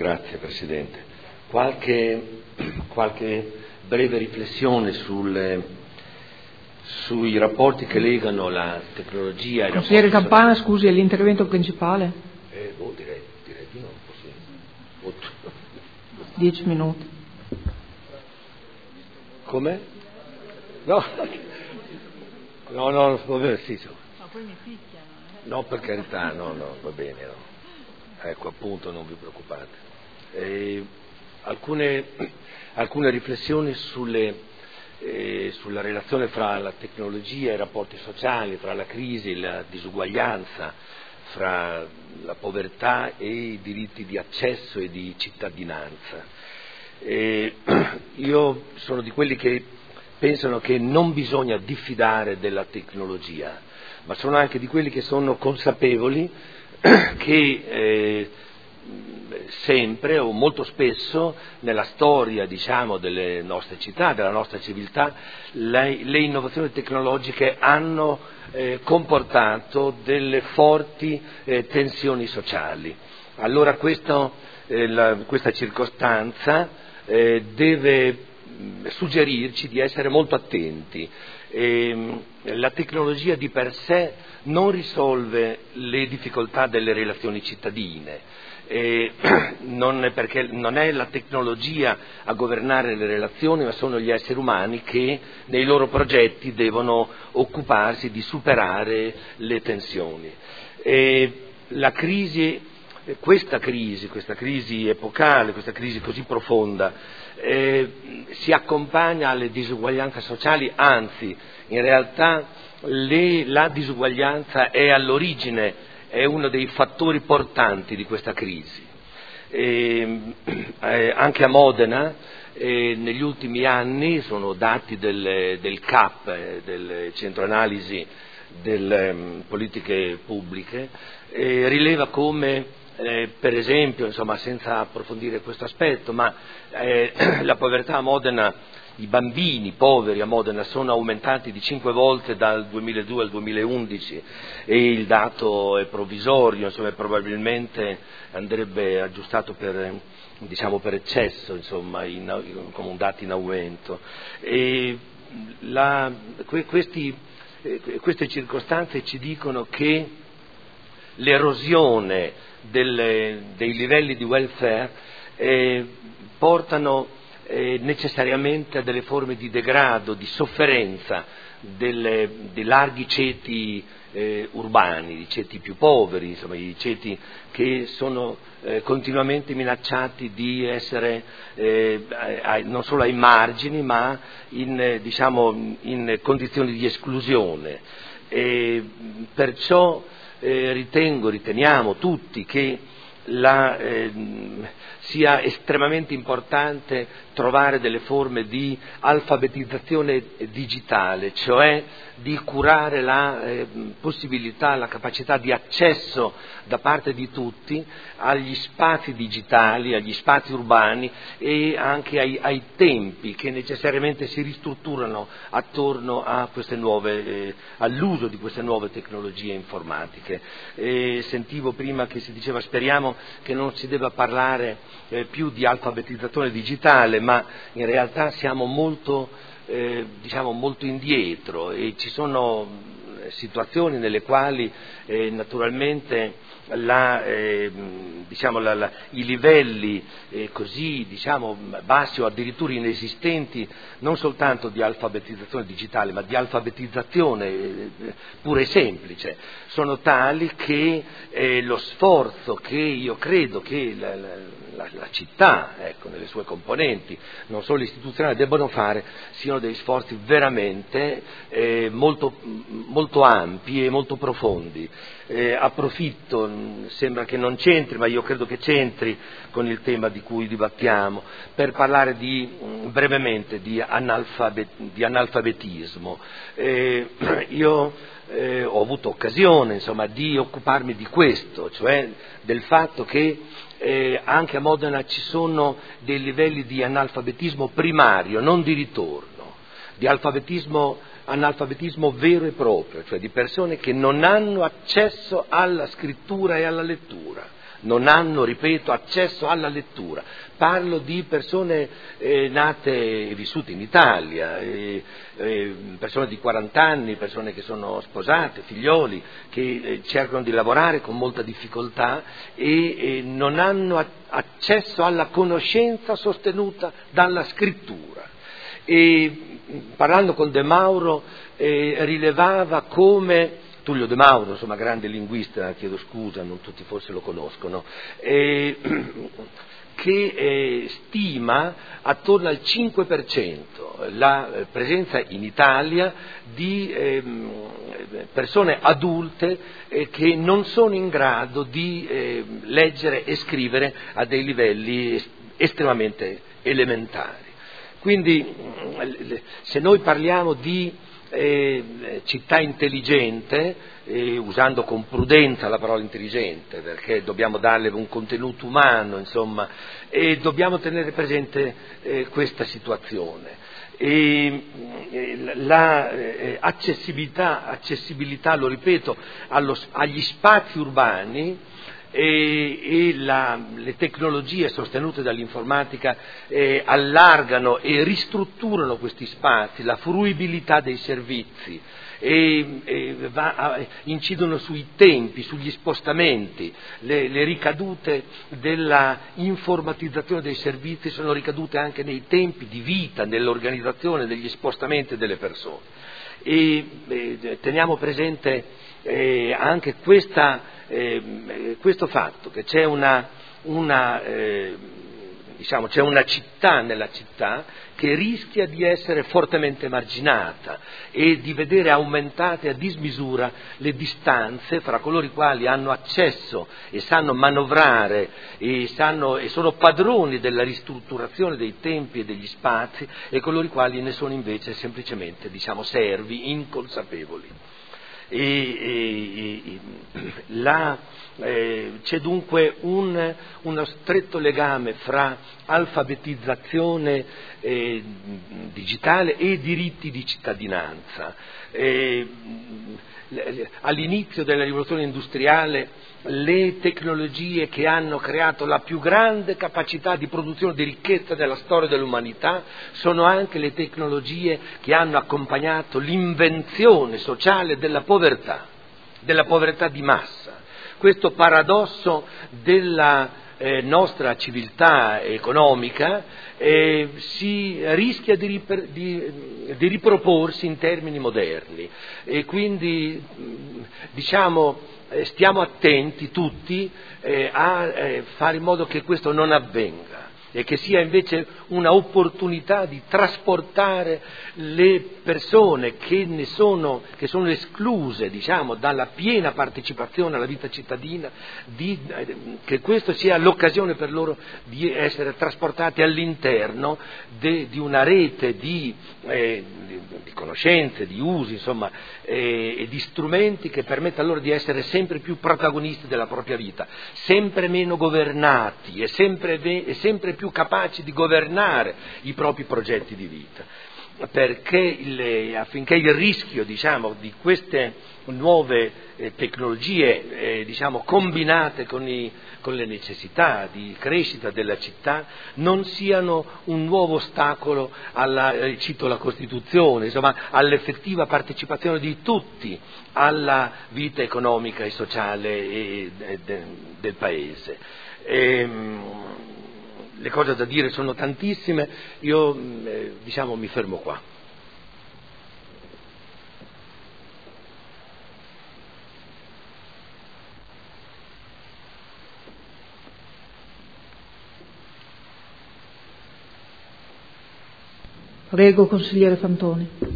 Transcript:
Grazie Presidente. Qualche breve riflessione sui rapporti che legano la tecnologia ai Consigliere rapporti Campana, scusi, è l'intervento principale? Direi di no, così. 10 minuti. Come? No, va bene, sì. Ma poi mi picchiano. No, per carità, no, va bene, no. Ecco, appunto, non vi preoccupate. Alcune riflessioni sulla relazione fra la tecnologia e i rapporti sociali, fra la crisi e la disuguaglianza, fra la povertà e i diritti di accesso e di cittadinanza. Io sono di quelli che pensano che non bisogna diffidare della tecnologia, ma sono anche di quelli che sono consapevoli che sempre o molto spesso nella storia, diciamo, delle nostre città, della nostra civiltà, le innovazioni tecnologiche hanno comportato delle forti tensioni sociali. Allora questa circostanza deve suggerirci di essere molto attenti. La tecnologia di per sé non risolve le difficoltà delle relazioni cittadine, perché non è la tecnologia a governare le relazioni, ma sono gli esseri umani che nei loro progetti devono occuparsi di superare le tensioni. Questa crisi epocale, questa crisi così profonda, si accompagna alle disuguaglianze sociali, anzi, in realtà la disuguaglianza è all'origine, è uno dei fattori portanti di questa crisi. Anche a Modena, negli ultimi anni, sono dati del CAP, del Centro Analisi delle Politiche Pubbliche, rileva come per esempio, insomma, senza approfondire questo aspetto, ma la povertà a Modena, i bambini poveri a Modena sono aumentati di 5 volte dal 2002 al 2011 e il dato è provvisorio, insomma, probabilmente andrebbe aggiustato per eccesso, insomma, come un dato in aumento. Queste circostanze ci dicono che l'erosione dei livelli di welfare portano necessariamente a delle forme di degrado, di sofferenza dei larghi ceti urbani, di ceti più poveri, insomma, i ceti che sono continuamente minacciati di essere non solo ai margini, ma in condizioni di esclusione. Perciò riteniamo tutti che sia estremamente importante trovare delle forme di alfabetizzazione digitale, cioè di curare la possibilità, la capacità di accesso da parte di tutti agli spazi digitali, agli spazi urbani e anche ai tempi che necessariamente si ristrutturano attorno a all'uso di queste nuove tecnologie informatiche. Sentivo prima che si diceva speriamo che non si debba parlare più di alfabetizzazione digitale, ma in realtà siamo molto indietro e ci sono situazioni nelle quali naturalmente i livelli così bassi o addirittura inesistenti non soltanto di alfabetizzazione digitale ma di alfabetizzazione pura e semplice sono tali che lo sforzo che io credo che la città, nelle sue componenti, non solo istituzionali, debbano fare siano dei sforzi veramente molto, molto ampi e molto profondi. Approfitto, sembra che non c'entri, ma io credo che c'entri con il tema di cui dibattiamo, per parlare brevemente di analfabetismo. Io ho avuto occasione, di occuparmi di questo, cioè del fatto che anche a Modena ci sono dei livelli di analfabetismo primario, non di ritorno, di analfabetismo vero e proprio, cioè di persone che non hanno accesso alla scrittura e alla lettura, non hanno, ripeto, accesso alla lettura. Parlo di persone nate e vissute in Italia, persone di 40 anni, persone che sono sposate, figlioli, che cercano di lavorare con molta difficoltà e non hanno accesso alla conoscenza sostenuta dalla scrittura. E parlando con De Mauro rilevava come Tullio De Mauro, insomma grande linguista, chiedo scusa, non tutti forse lo conoscono, che stima attorno al 5% la presenza in Italia di persone adulte che non sono in grado di leggere e scrivere a dei livelli estremamente elementari. Quindi se noi parliamo di città intelligente, usando con prudenza la parola intelligente, perché dobbiamo darle un contenuto umano, insomma, e dobbiamo tenere presente questa situazione. Accessibilità, lo ripeto, agli spazi urbani le tecnologie sostenute dall'informatica allargano e ristrutturano questi spazi, la fruibilità dei servizi, incidono sui tempi, sugli spostamenti, le ricadute della informatizzazione dei servizi sono ricadute anche nei tempi di vita, nell'organizzazione degli spostamenti delle persone. Teniamo presente anche questo fatto, che c'è c'è una città nella città che rischia di essere fortemente marginata e di vedere aumentate a dismisura le distanze fra coloro i quali hanno accesso e sanno manovrare e sono padroni della ristrutturazione dei tempi e degli spazi e coloro i quali ne sono invece semplicemente, servi, inconsapevoli. C'è dunque uno stretto legame fra alfabetizzazione digitale e diritti di cittadinanza. All'inizio della rivoluzione industriale le tecnologie che hanno creato la più grande capacità di produzione di ricchezza della storia dell'umanità sono anche le tecnologie che hanno accompagnato l'invenzione sociale della povertà di massa. Questo paradosso della nostra civiltà economica si rischia di riproporsi in termini moderni e quindi stiamo attenti tutti a fare in modo che questo non avvenga e che sia invece una opportunità di trasportare le persone che sono escluse, dalla piena partecipazione alla vita cittadina, che questo sia l'occasione per loro di essere trasportati all'interno di una rete di conoscenze, di usi, e di strumenti che permettano loro di essere sempre più protagonisti della propria vita, sempre meno governati e sempre più capaci di governare i propri progetti di vita, perché affinché il rischio di queste nuove tecnologie combinate con le necessità di crescita della città non siano un nuovo ostacolo cito la Costituzione, all'effettiva partecipazione di tutti alla vita economica e sociale del Paese. Le cose da dire sono tantissime, io mi fermo qua. Prego, consigliere Fantoni.